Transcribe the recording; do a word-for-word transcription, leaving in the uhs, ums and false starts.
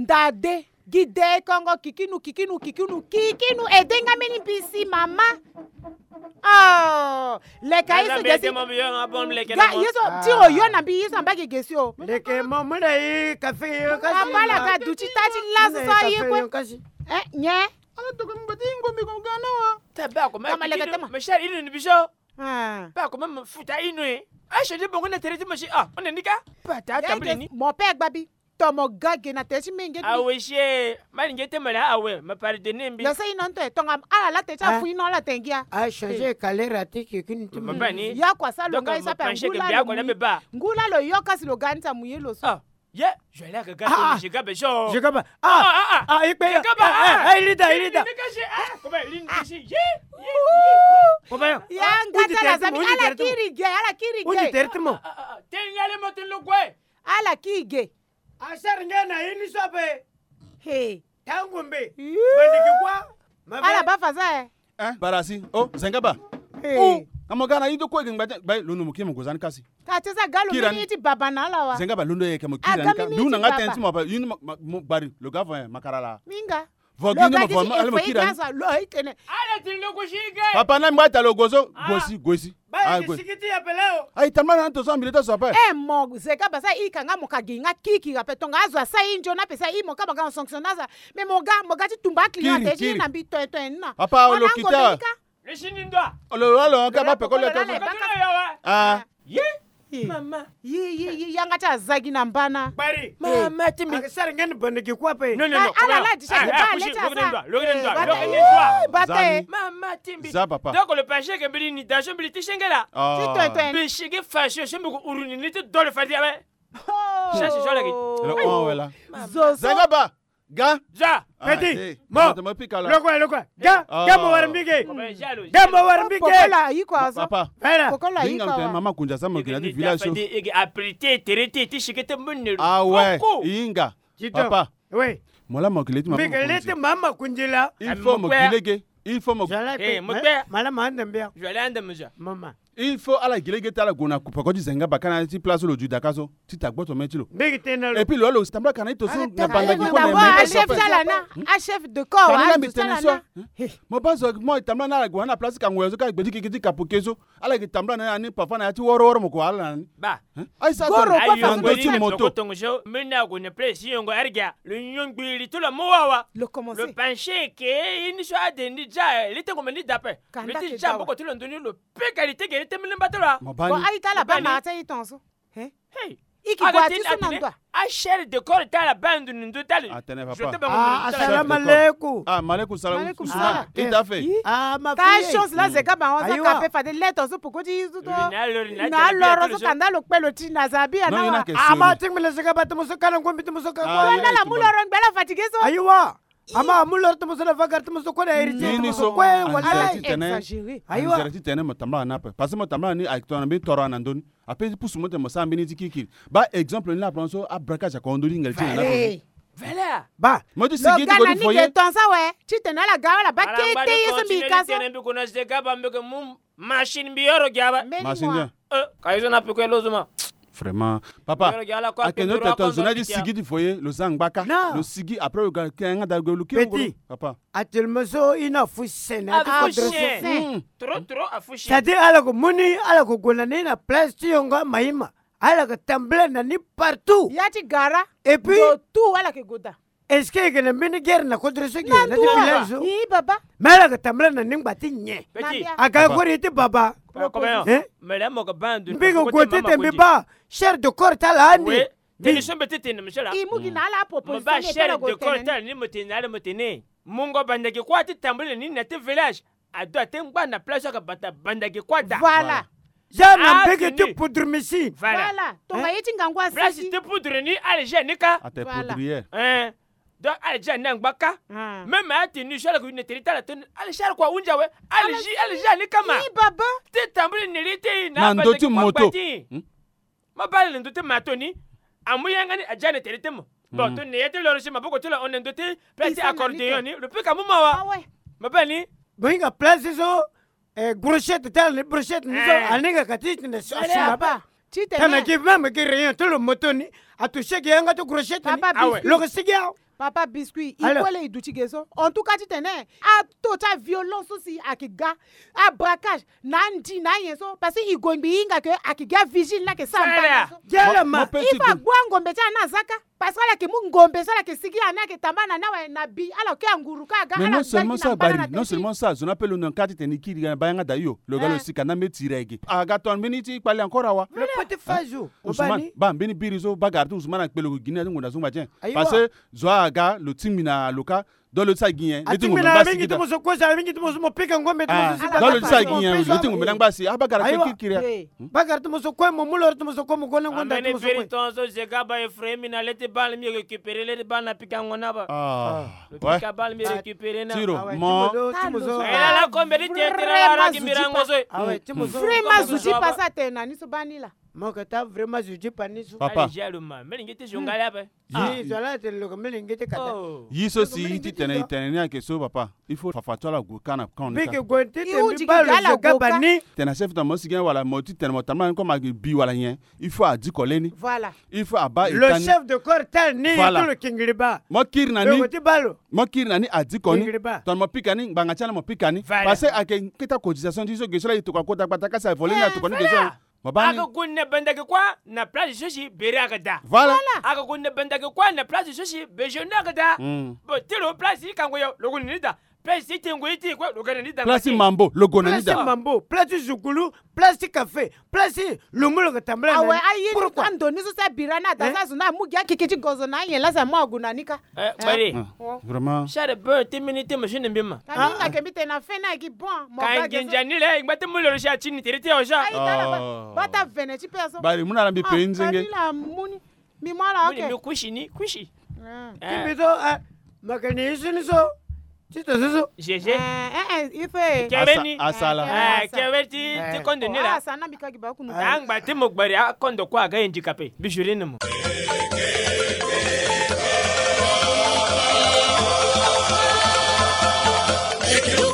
ndade gide kongo kikinu kikinu kikinu kikinu edenga mini bisi mama. Oh, leka iso gesi. Ga yeso tiro yo na bi yeso mbaki gesi o. Leke mamura yi kafe yo kasi. Amala ka duchi tachi laso so yi ko. Eh, nye. Ala to ko mbati ngombe ko gana wa. Taba ko ma kikinu. Ma shari inu ni bisho. Ah. Ba ko ma futa inu e. Aisha de bongo na tereti mashi ah, on nika. Ba ta tambri ni. Mo pe babi. Tomo gage na techi mingi. Awe she, mani ngete mala awe, ma pardonner mbi. Yo sei non te tonga ala la techa fu ino la tengia. A changer kalera tiki kini tu. Mama ni. Ya kwa sa lo ngai sa pe ngula. Ngula lo yo kasi lo ganta muye lo so. Yeah, je l'ai regardé, je gabe jo. Je gabe. Ah ah ah, ipe. Je gabe. Ah, ilida ilida. Ah, comment ilida ici? Ye. Comment? Ya ngata la zabi ala kirige, ala kirige. Uji tertimo. Tenyale motin lugwe. Ala kige. Asar ngana ini sobe. Hey. Tangumbe. Bandiki kwa. Ala ba faza. Eh, barasi. Oh, zengaba. Hey. Amogana yido ko ngba ba lunu mukimu gozani kasi. Ka tesa galo mini ti baba na la wa. Zengaba lunu ye kemo kira nka. Duna ngata ntimo ba yinu bari lo gava makarala. Minga. Vogini mo forma ale mo kira. Lo ikene. Ala tinlo kushiga. Papa na mbata lo gozo, gosi, gosi. Ba sikiti ya peleo. Ai tamana nanto so milita so pa. Eh mo zeka basa ikanga mo kaginga kiki ga petonga azwa sa injo na pesa imo ka baga sanctionnaza. Me mo ga mo ga ti tumba client te ji na bi to to na. Papa o lo kita. Lishini ndo. Olo olo ka ba pekole to. Ah. Ye. Mama. Ye ye ye yanga cha zagi na mbana. Bari. Mama timi. Akasar ngani bandiki kwa pe. No no no. Ala la ti cha ba le cha sa. Logene ndo. Logene ndo. Bate. Mama timbi. Za papa. Donc le penché que bili ni dajo bili ti shengela. Ti to to. Bi shige fashion shembu ko uruni ni ti dole fadi abe. Oh. Cherche jo lagi. Le on wela. Zo Zengaba. Ga. Ja. Petit. Mo. Lokwa lokwa. Ga. Ga mo warmbige. Ga mo warmbige. Pokola iko aso. Papa. Fera. Pokola iko. Dinga mama kunja sama kina di village. Ege aprité terete ti shigete munneru. Ah ouais. Inga. Papa. Oui. Mola mokileti mama. Bigelete mama kunjila. Il faut mokilege. Il faut mo. Eh, mokbe. Mala manda mbia. Je vais aller manger. Mama. Il faut ala gilege tala gona kupa ko dizenga bakana ti place lo juda kaso ti tagbo to metilo. Bigi tenalo. Et puis lo lo stamba kana ito so na banda ki ko na na a chef salana, a chef de corps, a salana. Mo bazo mo tamba na go na place ka ngwezo ka gbedi ki ka pokezo ala ki tamba na ni papa na ti woro woro mo ko ala ni. Ba. Ai sa Goro ta pa ndo ti moto. Tongo mena go ne place yongo erga. Le nyongbi to la mowa. Le commencer. Le penché ke ini so ade ni ja, li tengo meni dape. Le ti ja boko to lo ndoni lo pe qualité ke te melen batela. Bon, aïe, t'as la bande, t'as eu ton son. Hein? Hey! Iki kwa tu son nan toi. A cher de corps t'as la bande de tali. Attendez papa. Ah, assalamu alaikum. Ah, malaikum salam. Malaikum salam. Il t'a fait. Ah, ma Ta chance là, c'est quand on s'est capé faire des lettres sur pourquoi tu dis na loro so kanda lo pelo ti na zabi ana. Ah, ma tingmele se ka bato muso kana ngombi muso ka. Wala la muloro ngela fatigué so. Aywa. Ama mulor to muso na vagar to muso ko na héritier muso ko wala exagéré. Aywa. Zerati tene mo tamba na pa. Parce que mo tamba ni ak to na bi toro na ndoni. Après pousse mo te mo sambi ni tikiki. Ba exemple ni la prononce abraka ja ko ndori ngel ti na. Vela. Ba. Mo di sigi ko di foyer. Ni ton sa we. Ti tena la gawa la ba kete yeso bi kaso. Tene bi ko na se ka ba mbeke mum machine bi yoro gaba. Machine. Eh, kaizo na piko lozuma. Vraiment. Papa, à quel autre temps, on a dit sigi du foyer, le zangbaka, le sigi après le gars qui a d'algo Petit. Papa. Actuellement, so ina foussé na afouché. Trop trop afouché. Ça dit alors que moni alors que gonane na place ti yonga maima. Alors que temble na ni partout. Yati gara. Et puis tout wala ke goda. Est-ce que na mini guerre na contre ce qui na village. Oui baba. Mais alors que temble na ni ngba ti nye. Petit. Aga gori ti baba. Comment? Hein? Madame mo bande. Bigo côté tembe ba. Cher de corps tala ni. Deni sombe tete na mshala. Imugi na la proposition. Ba cher de corps tala ni motena le motene. Mungo bandaki kwa ti tambule ni na te village. Ado atengba na place ka bata bandaki kwa da. Voilà. Jana bege te poudre machine. Voilà. Tonga yeti ngangwa sisi. Place te poudre ni alje nika. A te poudrier. Hein. Donc alje na ngbaka. Même a tenu chala ko une terita la ton alje kwa unja we. Alji alje ni kama. Ni baba. Te tambule ni lite na ndoti moto. Ma bale ndoti matoni. Amuyanga ni ajane terite mo. Bon, tu n'es pas le régime, beaucoup de on est doté, petit accordéon, le peu comme moi. Ah ouais. Ma belle, Boinga place so, eh brochette tel, brochette ni so, anega katiti ne so papa. Tana ki même ki rien tout le motoni, a touché ki anga to brochette ni. Ah ouais. Lo que sigia. Papa biscuit, il Alors. faut les douchigeso. En tout cas, tu tenais à tout ta violence aussi à kiga, à braquage, nandi na yeso parce qu'il gombi inga que à kiga vigile là que ça Frère. mbana. Jala Mon ma. petit Il va boire ngombe cha na zaka parce que là que mu ngombe ça là que sigi ana que tambana na wa na bi alors que anguru ka ga. Mais ala non seulement zaki ça, na mbana Barry, na non tesi. seulement ça, je n'appelle le quatre teniki, bayanga dayo, le gars Eh. aussi kana me tiregi. Agaton beniti pali encore awa. Le petit fajou. Ousmane, Obani. ba beni birizo bagardu Ousmane akpelo Guinée ngunda zuma tiens. Ayiwa. Parce que zoa aga le timina loka dans le sa Guinée, le Ati tingu mina mbasi mingi kita. tumo ko sa mingi tumo mo pika ngombe tumo Ah, so ala dans le papa, sa ils ont Guinée, pris le tingu ça. mbasi abagara Ayiwa. kikiria. Eh. Bagar tumo so ko mo mulo tumo so ko mo gona ngonda Amene tumo so ko. Péritonzo, Zegaba et Frémina, les balles mieux récupérées, les balles n'a piqué en onaba. Ah, Le ouais. piqué balle mieux Ah, récupéré. Tiro, Ah ouais, mon. tumo so, tumo so. Ah, Et là, la combien de temps, la Gimirangozo. Ah ouais, tumo so. Vraiment Comme zuji ça, pas va. ça tena ni so bani là. Mo ka ta vraiment juji panisu. Papa. Allez, j'ai le mal. Mais il était jongalé après. Yi zala te lo kamele ngete kata. Oh. Yiso si Comment iti il tene dit ça? itene ni ake so papa. Il faut fafato la gukana quand on Bike est. gonte te Iu mi jiki balo gala zoga goka. bani. Tena chef dans mosigi wala moti tene motama comme agi bi wala yen. Il faut adi koleni. Voilà. Il faut aba Le itani. chef de corps tel ni Voilà. to le kingriba. Mo kiri Le nani. goti balo. Mo kiri nani adi koni. Kingriba. Ton mo pikani banga chana mo pikani. Voilà. Parce que ake kita cotisation diso geso la ituka kota kota kasa volé na tukoni geso. Mo bani. Aga kunne bandage quoi na place de sushi beragada. Voilà. Aga kunne bandage quoi na place de sushi bejonagada. Mm. Bon, tiro place kango yo logo nida. Place tingo iti quoi logo nida. Place mambo logo na Place nida. mambo, place zukulu, place café, place lumulo katambla. Ah ouais, ayi ni Pourquoi? kando ni so sa birana ta sa suna mugi akikiti gozo na yen la sa mo agunanika. Eh, bari. Ah, Vraiment. Share be te minute machine mbima. Kani na kemi tena fena ki bon. Mo Kan genjani le ngate mulo sha chini terete o sha. Ayi tala Oh. ba bata vene chi peso. Bari muna lambi pe nzenge. la muni. Mi mala Muni mi okay. kushi ni kushi. Mm. Eh, Kibizo ah makani isini so. Tito so. Gg. Eh eh il fait. Kebeni. Asala. Eh, kebeti ti kondo ni Ah la. sana bikagi ba kunu. Angba te mo gbari kondo kwa ga handicapé. Bijuri ni mo. Make you